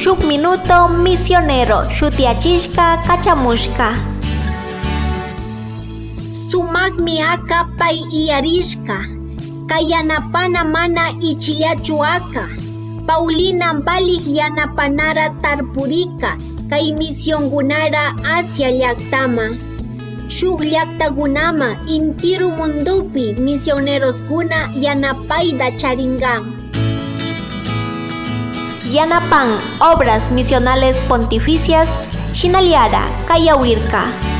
Shuk minuto misionero shutiachishka kachamushka. Sumak miaka pay iyarishka. Kayanapana mana ichillachu aka. Paulina balik yanapanara tarpurika. Kay misiongunara Asia llaktama. Shuk llaktakunama intiru mundupi misioneroskuna yanapayda charingan. Yanapan obras misionales pontificias Shinaliara Kayawirka.